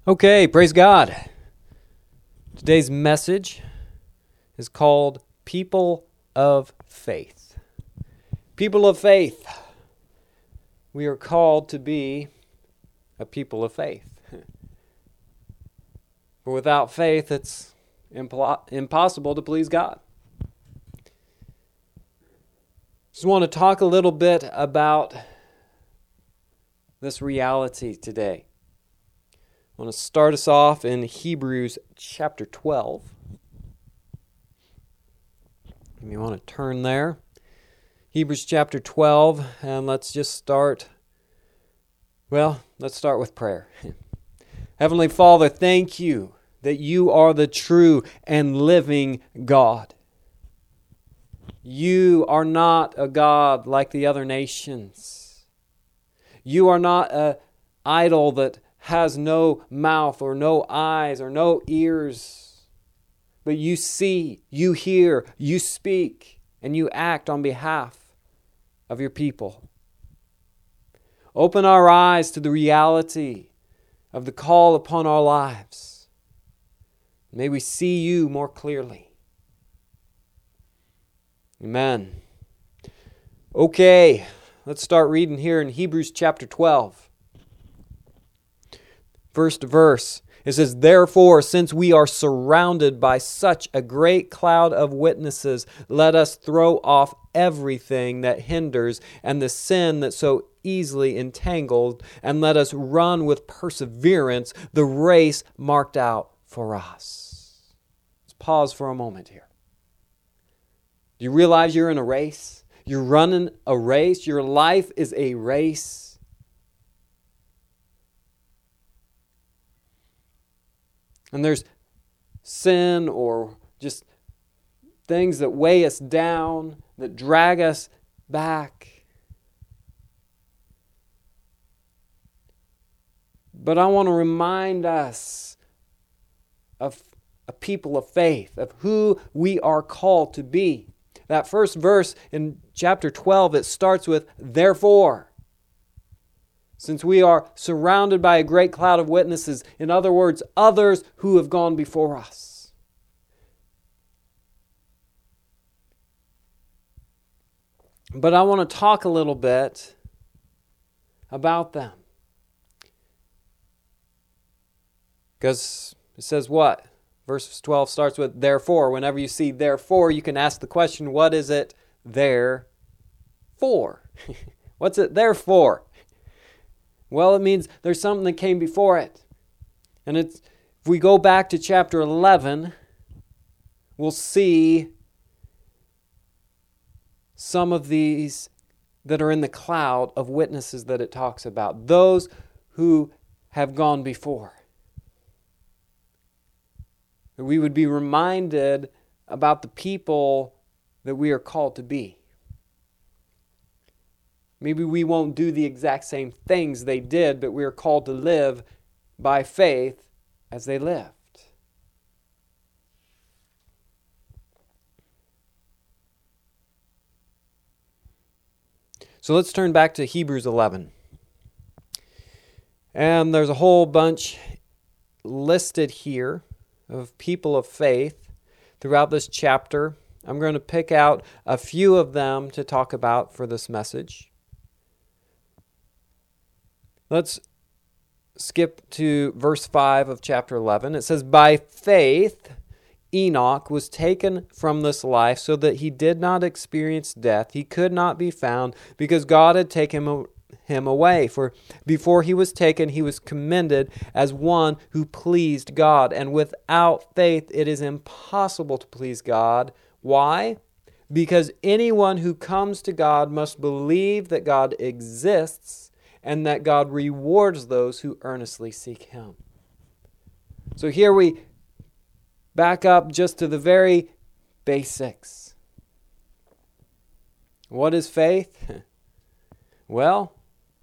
Okay, praise God. Today's message is called People of Faith. People of faith. We are called to be a people of faith. For without faith, it's impossible to please God. Just want to talk a little bit about this reality today. I want to start us off in Hebrews chapter 12. You want to turn there. Hebrews chapter 12, and let's start with prayer. Heavenly Father, thank you that you are the true and living God. You are not a God like the other nations. You are not an idol that has no mouth or no eyes or no ears. But you see, you hear, you speak, and you act on behalf of your people. Open our eyes to the reality of the call upon our lives. May we see you more clearly. Amen. Okay, let's start reading here in Hebrews chapter 12. First verse, it says, "Therefore, since we are surrounded by such a great cloud of witnesses, let us throw off everything that hinders and the sin that so easily entangled, and let us run with perseverance the race marked out for us." Let's pause for a moment here. Do you realize you're in a race? You're running a race. Your life is a race. And there's sin or just things that weigh us down, that drag us back. But I want to remind us of a people of faith, of who we are called to be. That first verse in chapter 12, it starts with, "Therefore." Since we are surrounded by a great cloud of witnesses, in other words, others who have gone before us. But I want to talk a little bit about them. Because it says what? Verse 12 starts with "therefore." Whenever you see "therefore," you can ask the question, what is it there for? What's it there for? Well, it means there's something that came before it. And if we go back to chapter 11, we'll see some of these that are in the cloud of witnesses that it talks about. Those who have gone before. We would be reminded about the people that we are called to be. Maybe we won't do the exact same things they did, but we are called to live by faith as they lived. So let's turn back to Hebrews 11. And there's a whole bunch listed here of people of faith throughout this chapter. I'm going to pick out a few of them to talk about for this message. Let's skip to verse 5 of chapter 11. It says, "By faith Enoch was taken from this life so that he did not experience death. He could not be found because God had taken him away. For before he was taken, he was commended as one who pleased God. And without faith it is impossible to please God." Why? Because anyone who comes to God must believe that God exists and that God rewards those who earnestly seek Him. So here we back up just to the very basics. What is faith? Well,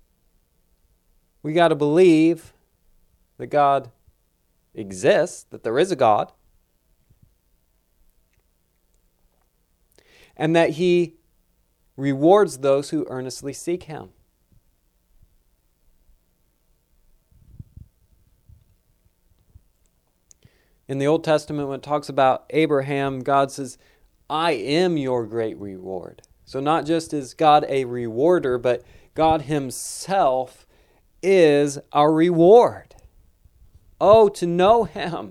we got to believe that God exists, that there is a God, and that He rewards those who earnestly seek Him. In the Old Testament, when it talks about Abraham, God says, I am your great reward. So not just is God a rewarder, but God himself is our reward. Oh, to know him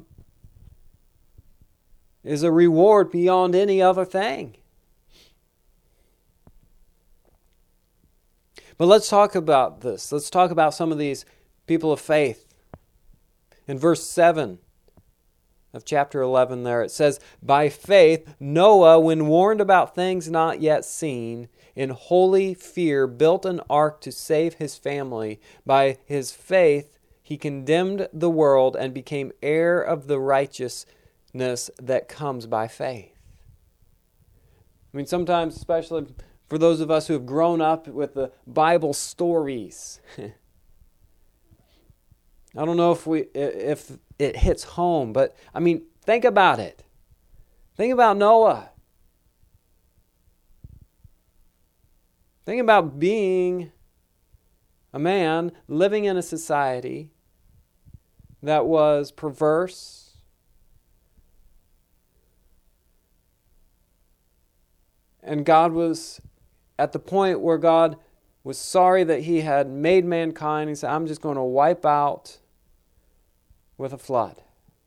is a reward beyond any other thing. But let's talk about this. Let's talk about some of these people of faith. In verse 7 of chapter 11 there, it says, by faith, Noah, when warned about things not yet seen, in holy fear built an ark to save his family. By his faith, he condemned the world and became heir of the righteousness that comes by faith. I mean, sometimes, especially for those of us who have grown up with the Bible stories, I don't know if it hits home, but I mean, think about it. Think about Noah. Think about being a man living in a society that was perverse, and God was at the point where God was sorry that he had made mankind. He said, I'm just going to wipe out with a flood.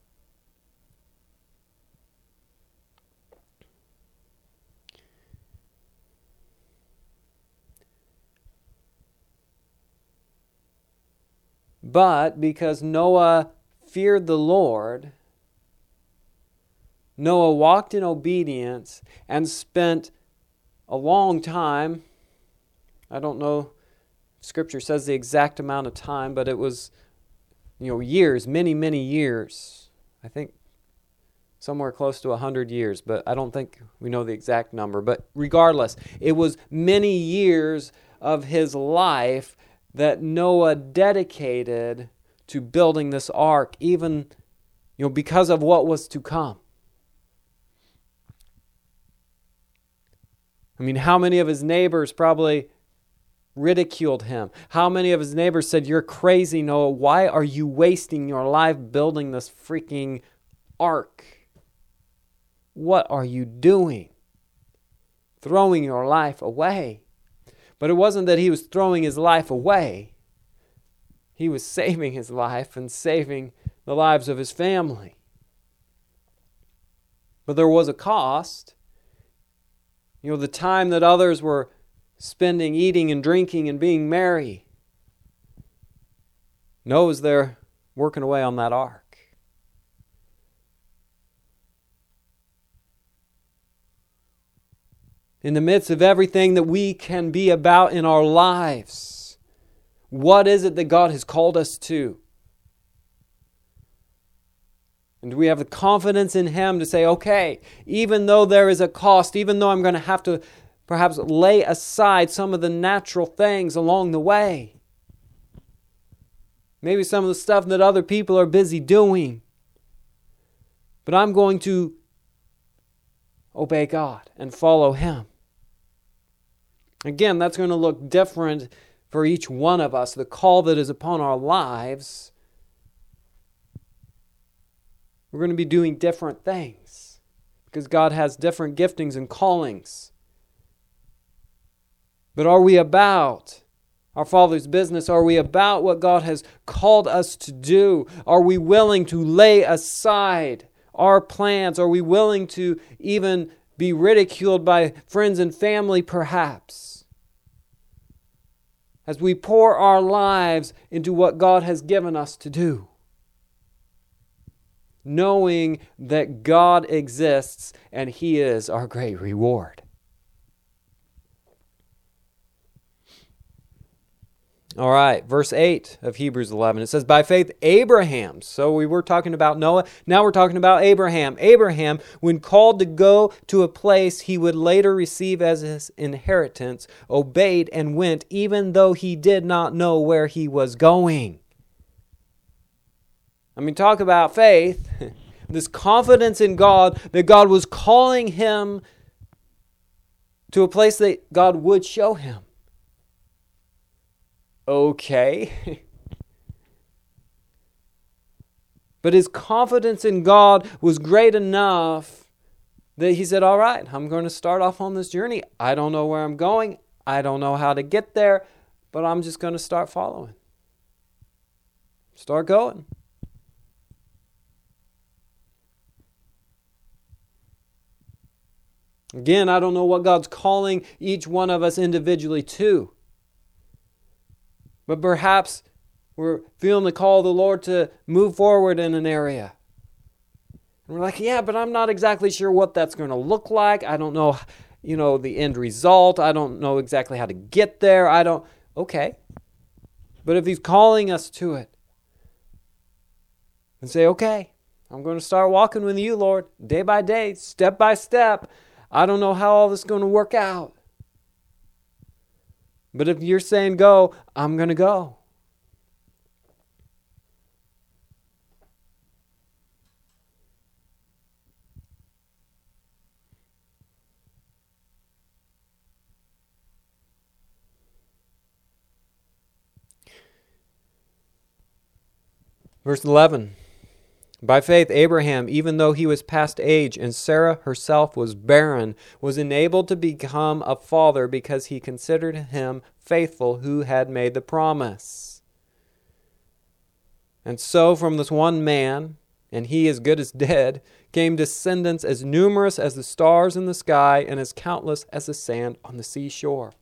But because Noah feared the Lord, Noah walked in obedience and spent a long time. I don't know if Scripture says the exact amount of time, but it was, years, many, many years. I think somewhere close to 100 years, but I don't think we know the exact number. But regardless, it was many years of his life that Noah dedicated to building this ark, even because of what was to come. I mean, how many of his neighbors probably ridiculed him? How many of his neighbors said, you're crazy, Noah. Why are you wasting your life building this freaking ark? What are you doing? Throwing your life away. But it wasn't that he was throwing his life away. He was saving his life and saving the lives of his family. But there was a cost. The time that others were spending eating and drinking and being merry, Noah's there working away on that ark. In the midst of everything that we can be about in our lives, what is it that God has called us to? And do we have the confidence in Him to say, okay, even though there is a cost, even though I'm going to have to perhaps lay aside some of the natural things along the way, maybe some of the stuff that other people are busy doing, but I'm going to obey God and follow Him. Again, that's going to look different for each one of us. The call that is upon our lives, we're going to be doing different things because God has different giftings and callings. But are we about our Father's business? Are we about what God has called us to do? Are we willing to lay aside our plans? Are we willing to even be ridiculed by friends and family perhaps, as we pour our lives into what God has given us to do, knowing that God exists and He is our great reward? All right, verse 8 of Hebrews 11. It says, by faith Abraham. So we were talking about Noah. Now we're talking about Abraham. Abraham, when called to go to a place he would later receive as his inheritance, obeyed and went, even though he did not know where he was going. I mean, talk about faith. This confidence in God, that God was calling him to a place that God would show him. Okay. But his confidence in God was great enough that he said, all right, I'm going to start off on this journey. I don't know where I'm going. I don't know how to get there, but I'm just going to start following. Start going. Again, I don't know what God's calling each one of us individually to. But perhaps we're feeling the call of the Lord to move forward in an area. And we're like, yeah, but I'm not exactly sure what that's going to look like. I don't know, the end result. I don't know exactly how to get there. Okay. But if he's calling us to it, and say, okay, I'm going to start walking with you, Lord, day by day, step by step. I don't know how all this is going to work out. But if you're saying go, I'm going to go. Verse 11. By faith, Abraham, even though he was past age and Sarah herself was barren, was enabled to become a father because he considered him faithful who had made the promise. And so from this one man, and he as good as dead, came descendants as numerous as the stars in the sky and as countless as the sand on the seashore.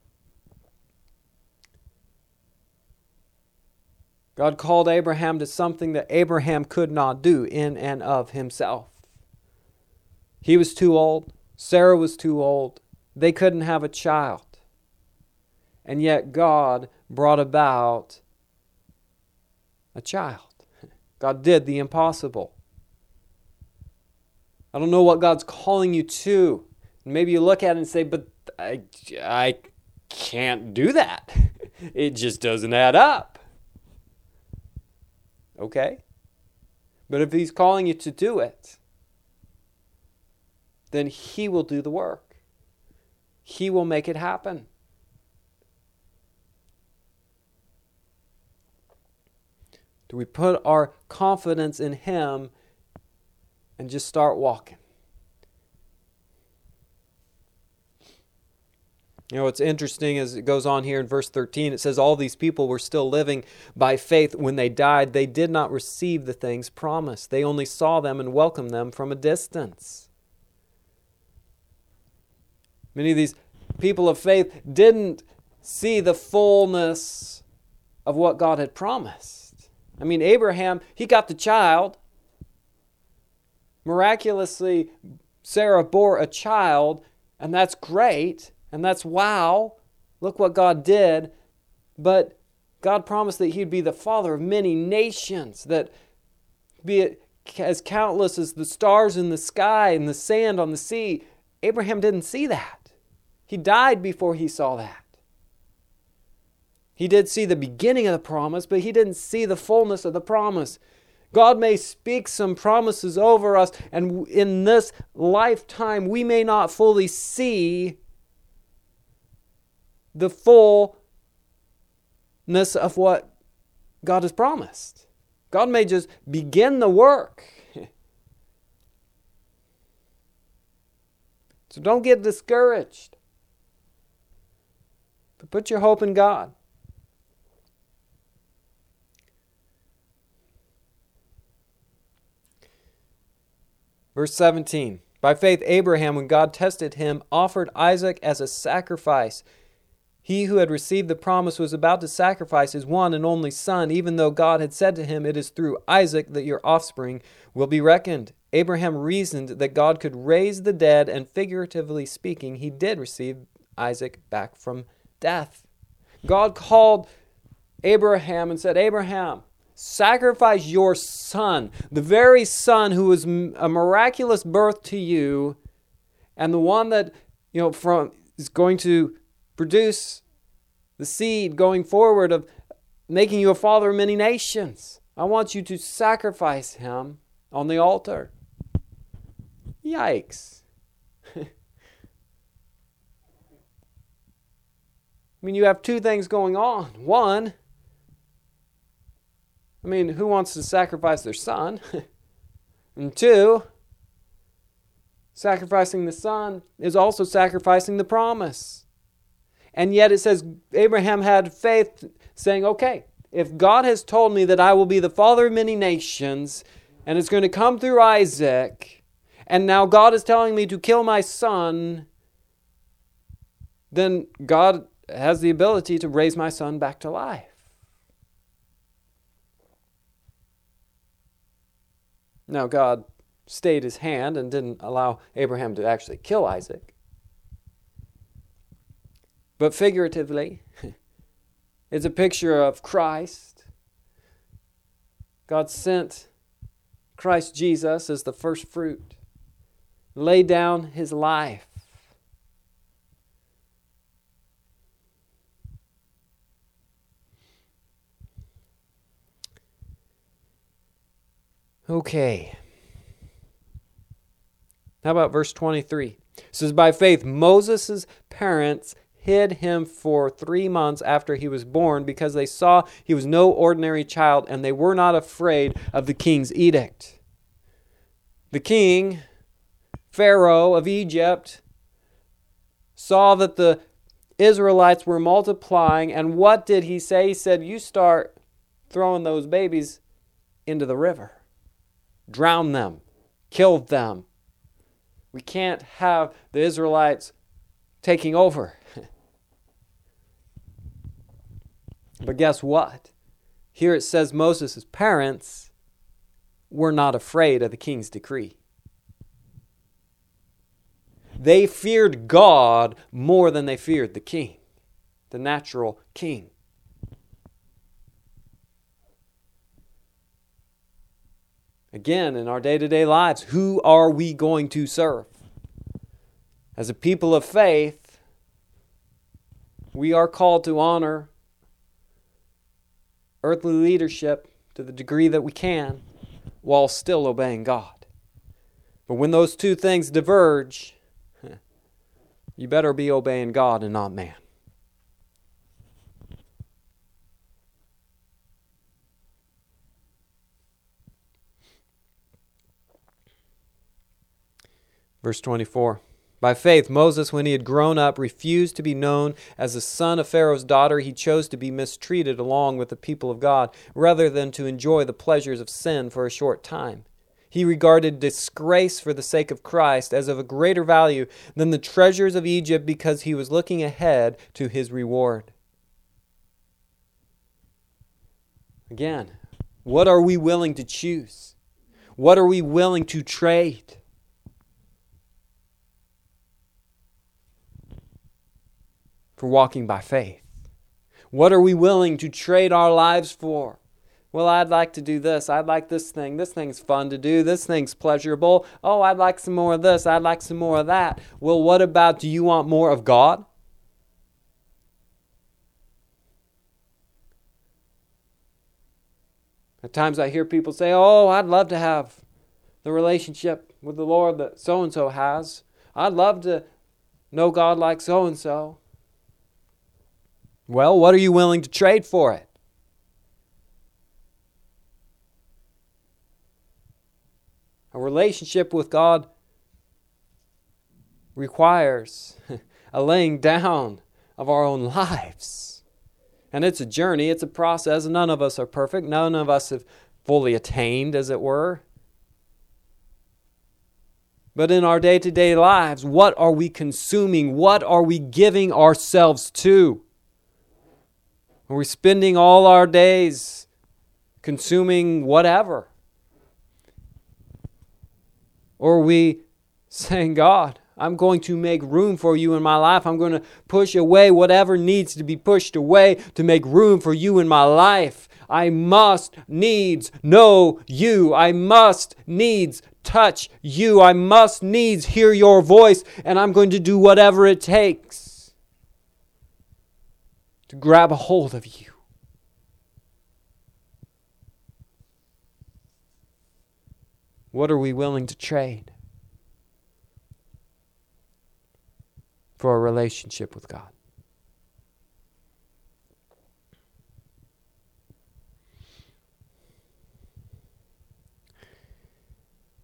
God called Abraham to something that Abraham could not do in and of himself. He was too old. Sarah was too old. They couldn't have a child. And yet God brought about a child. God did the impossible. I don't know what God's calling you to. Maybe you look at it and say, but I can't do that. It just doesn't add up. Okay? But if he's calling you to do it, then he will do the work. He will make it happen. Do we put our confidence in him and just start walking? What's interesting is it goes on here in verse 13. It says, all these people were still living by faith when they died. They did not receive the things promised. They only saw them and welcomed them from a distance. Many of these people of faith didn't see the fullness of what God had promised. Abraham, he got the child. Miraculously, Sarah bore a child, and that's great. And that's wow, look what God did. But God promised that he'd be the father of many nations, that be it as countless as the stars in the sky and the sand on the sea. Abraham didn't see that. He died before he saw that. He did see the beginning of the promise, but he didn't see the fullness of the promise. God may speak some promises over us, and in this lifetime we may not fully see the fullness of what God has promised. God may just begin the work. So don't get discouraged. But put your hope in God. Verse 17. By faith Abraham, when God tested him, offered Isaac as a sacrifice. He who had received the promise was about to sacrifice his one and only son, even though God had said to him, it is through Isaac that your offspring will be reckoned. Abraham reasoned that God could raise the dead, and figuratively speaking, he did receive Isaac back from death. God called Abraham and said, Abraham, sacrifice your son, the very son who was a miraculous birth to you, and the one that is going to produce the seed going forward of making you a father of many nations. I want you to sacrifice him on the altar. Yikes. You have two things going on. One, I mean, who wants to sacrifice their son? And two, sacrificing the son is also sacrificing the promise. And yet it says Abraham had faith, saying, okay, if God has told me that I will be the father of many nations, and it's going to come through Isaac, and now God is telling me to kill my son, then God has the ability to raise my son back to life. Now God stayed his hand and didn't allow Abraham to actually kill Isaac. But figuratively, it's a picture of Christ. God sent Christ Jesus as the first fruit, laid down his life. Okay. How about verse 23? It says, by faith, Moses' parents hid him for 3 months after he was born because they saw he was no ordinary child and they were not afraid of the king's edict. The king, Pharaoh of Egypt, saw that the Israelites were multiplying, and what did he say? He said, you start throwing those babies into the river. Drown them. Kill them. We can't have the Israelites taking over. But guess what? Here it says Moses' parents were not afraid of the king's decree. They feared God more than they feared the king, the natural king. Again, in our day-to-day lives, who are we going to serve? As a people of faith, we are called to honor earthly leadership to the degree that we can while still obeying God. But when those two things diverge, you better be obeying God and not man. Verse 24. By faith, Moses, when he had grown up, refused to be known as the son of Pharaoh's daughter. He chose to be mistreated along with the people of God, rather than to enjoy the pleasures of sin for a short time. He regarded disgrace for the sake of Christ as of a greater value than the treasures of Egypt, because he was looking ahead to his reward. Again, what are we willing to choose? What are we willing to trade? For walking by faith. What are we willing to trade our lives for? Well, I'd like to do this. I'd like this thing. This thing's fun to do. This thing's pleasurable. Oh, I'd like some more of this. I'd like some more of that. Well, what about, do you want more of God? At times I hear people say, oh, I'd love to have the relationship with the Lord that so-and-so has. I'd love to know God like so-and-so. Well, what are you willing to trade for it? A relationship with God requires a laying down of our own lives. And it's a journey, it's a process. None of us are perfect. None of us have fully attained, as it were. But in our day-to-day lives, what are we consuming? What are we giving ourselves to? Are we spending all our days consuming whatever? Or are we saying, God, I'm going to make room for you in my life. I'm going to push away whatever needs to be pushed away to make room for you in my life. I must needs know you. I must needs touch you. I must needs hear your voice. And I'm going to do whatever it takes to grab a hold of you. What are we willing to trade for a relationship with God?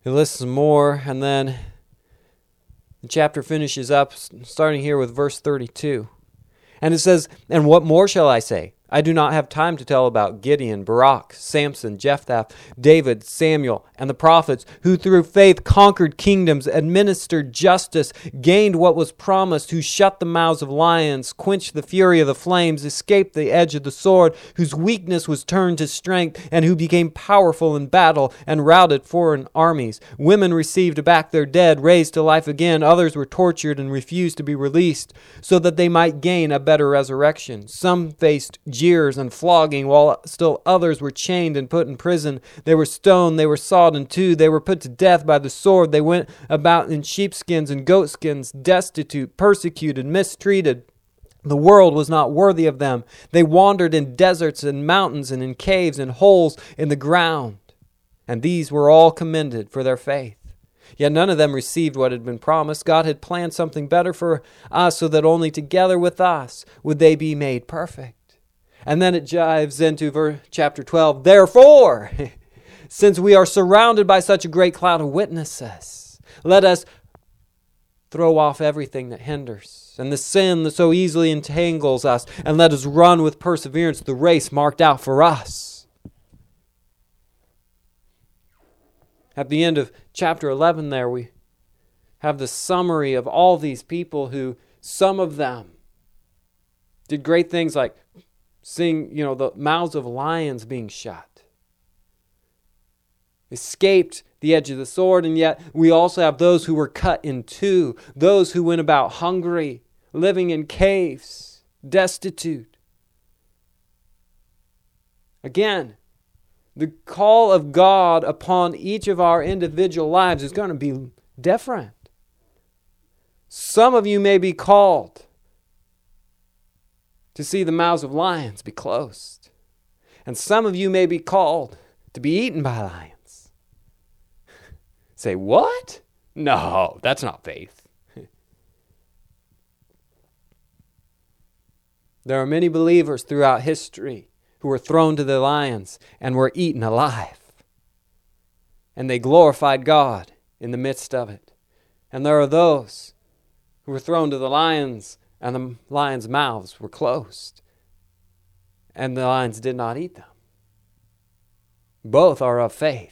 He lists some more, and then the chapter finishes up, starting here with verse 32. And it says, "And what more shall I say? I do not have time to tell about Gideon, Barak, Samson, Jephthah, David, Samuel, and the prophets, who through faith conquered kingdoms, administered justice, gained what was promised, who shut the mouths of lions, quenched the fury of the flames, escaped the edge of the sword, whose weakness was turned to strength, and who became powerful in battle and routed foreign armies. Women received back their dead, raised to life again. Others were tortured and refused to be released, so that they might gain a better resurrection. Some faced jeers and flogging, while still others were chained and put in prison. They were stoned, they were sawed in two, they were put to death by the sword. They went about in sheepskins and goatskins, destitute, persecuted, mistreated. The world was not worthy of them. They wandered in deserts and mountains and in caves and holes in the ground. And these were all commended for their faith. Yet none of them received what had been promised. God had planned something better for us, so that only together with us would they be made perfect." And then it dives into chapter 12. "Therefore, since we are surrounded by such a great cloud of witnesses, let us throw off everything that hinders and the sin that so easily entangles us, and let us run with perseverance the race marked out for us." At the end of chapter 11 there, we have the summary of all these people who, some of them, did great things like seeing, the mouths of lions being shut, escaped the edge of the sword, and yet we also have those who were cut in two, those who went about hungry, living in caves, destitute. Again, the call of God upon each of our individual lives is going to be different. Some of you may be called to see the mouths of lions be closed. And some of you may be called to be eaten by lions. Say, what? No, that's not faith. There are many believers throughout history who were thrown to the lions and were eaten alive. And they glorified God in the midst of it. And there are those who were thrown to the lions, and the lions' mouths were closed, and the lions did not eat them. Both are of faith.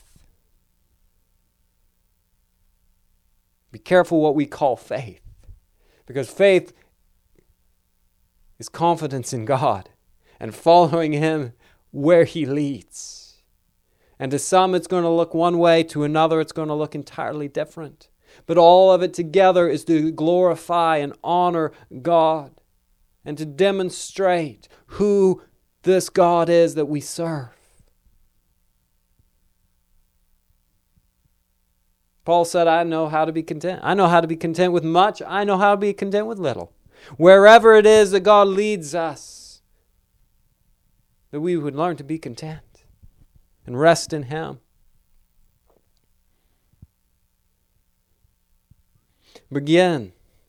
Be careful what we call faith, because faith is confidence in God and following Him where He leads. And to some it's going to look one way, to another it's going to look entirely different. But all of it together is to glorify and honor God and to demonstrate who this God is that we serve. Paul said, I know how to be content. I know how to be content with much. I know how to be content with little. Wherever it is that God leads us, that we would learn to be content and rest in Him. Begin.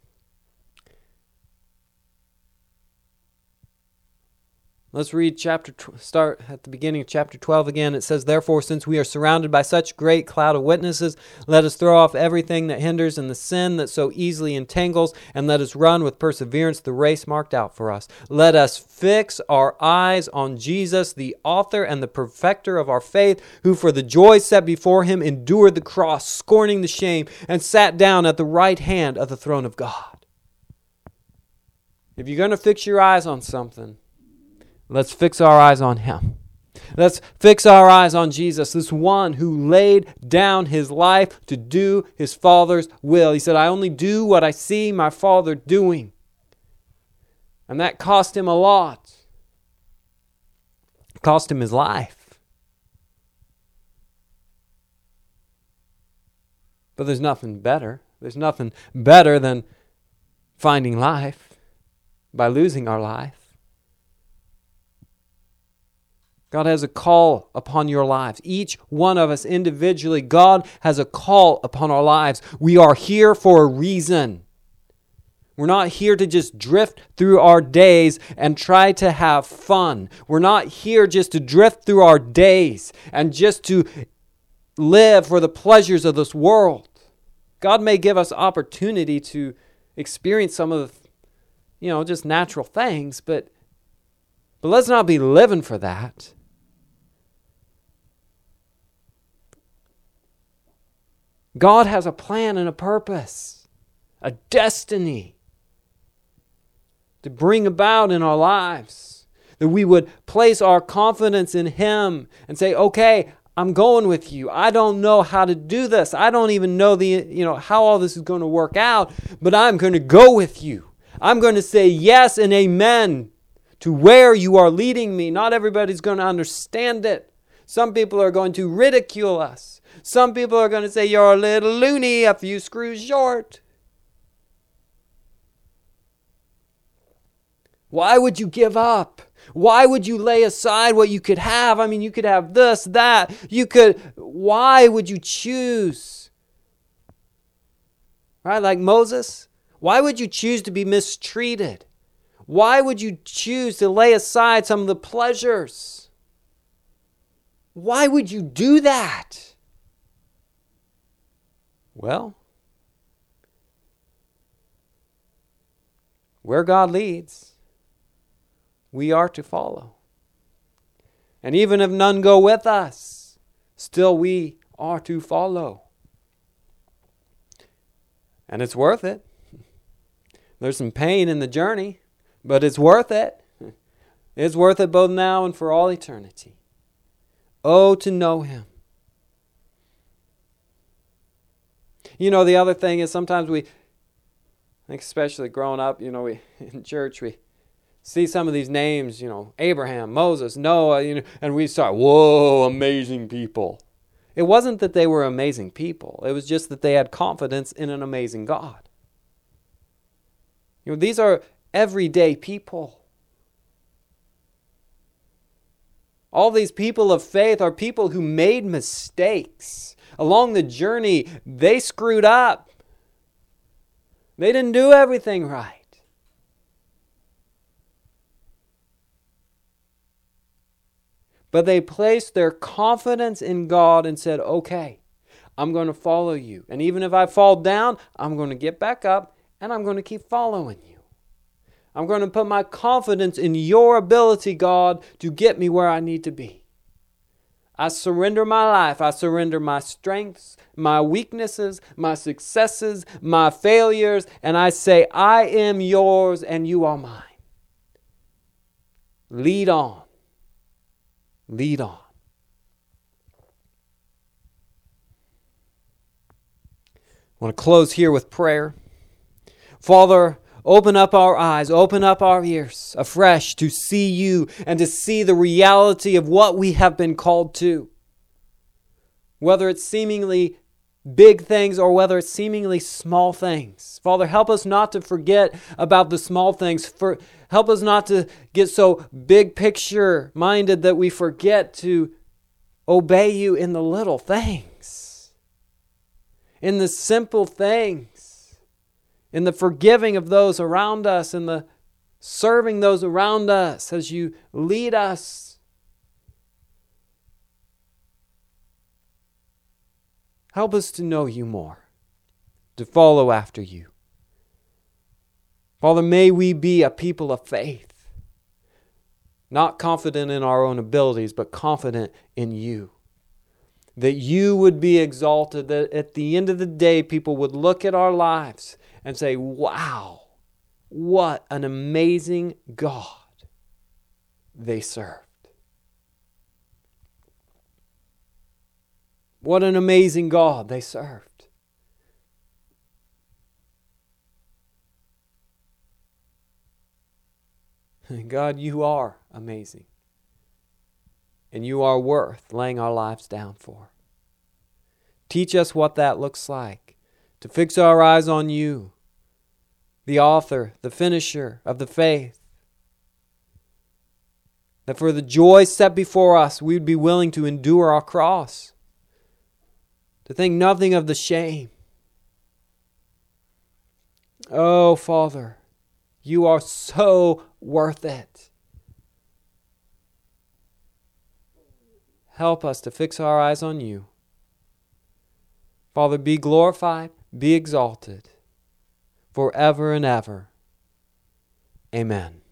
Let's read start at the beginning of chapter 12 again. It says, "Therefore, since we are surrounded by such great cloud of witnesses, let us throw off everything that hinders and the sin that so easily entangles, and let us run with perseverance the race marked out for us. Let us fix our eyes on Jesus, the author and the perfecter of our faith, who for the joy set before Him endured the cross, scorning the shame, and sat down at the right hand of the throne of God." If you're going to fix your eyes on something, let's fix our eyes on Him. Let's fix our eyes on Jesus, this one who laid down His life to do His Father's will. He said, I only do what I see my Father doing. And that cost Him a lot. It cost Him His life. But there's nothing better. There's nothing better than finding life by losing our life. God has a call upon your lives. Each one of us individually, God has a call upon our lives. We are here for a reason. We're not here to just drift through our days and try to have fun. We're not here just to drift through our days and just to live for the pleasures of this world. God may give us opportunity to experience some of the, just natural things, but let's not be living for that. God has a plan and a purpose, a destiny to bring about in our lives, that we would place our confidence in Him and say, okay, I'm going with you. I don't know how to do this. I don't even know how all this is going to work out, but I'm going to go with you. I'm going to say yes and amen to where you are leading me. Not everybody's going to understand it. Some people are going to ridicule us. Some people are going to say you're a little loony, a few screws short. Why would you give up? Why would you lay aside what you could have? I mean, you could have this, that. Why would you choose? Right, like Moses. Why would you choose to be mistreated? Why would you choose to lay aside some of the pleasures? Why would you do that? Well, where God leads, we are to follow. And even if none go with us, still we are to follow. And it's worth it. There's some pain in the journey, but it's worth it. It's worth it both now and for all eternity. Oh, to know Him. The other thing is sometimes I think especially growing up, we in church, we see some of these names, Abraham, Moses, Noah, and we start, whoa, amazing people. It wasn't that they were amazing people. It was just that they had confidence in an amazing God. These are everyday people. All these people of faith are people who made mistakes. Along the journey, they screwed up. They didn't do everything right. But they placed their confidence in God and said, okay, I'm going to follow you. And even if I fall down, I'm going to get back up and I'm going to keep following you. I'm going to put my confidence in your ability, God, to get me where I need to be. I surrender my life. I surrender my strengths, my weaknesses, my successes, my failures, and I say, I am yours and you are mine. Lead on. Lead on. I want to close here with prayer. Father, open up our eyes, open up our ears afresh to see you and to see the reality of what we have been called to. Whether it's seemingly big things or whether it's seemingly small things. Father, help us not to forget about the small things. Help us not to get so big picture minded that we forget to obey you in the little things. In the simple things. In the forgiving of those around us, in the serving those around us as you lead us. Help us to know you more, to follow after you. Father, may we be a people of faith, not confident in our own abilities, but confident in you. That you would be exalted, that at the end of the day, people would look at our lives and say, wow, what an amazing God they served. What an amazing God they served. God, you are amazing. And you are worth laying our lives down for. Teach us what that looks like. To fix our eyes on you, the author, the finisher of the faith. That for the joy set before us, we would be willing to endure our cross. To think nothing of the shame. Oh, Father, you are so worth it. Help us to fix our eyes on you Father, be glorified, be exalted, forever and ever. Amen.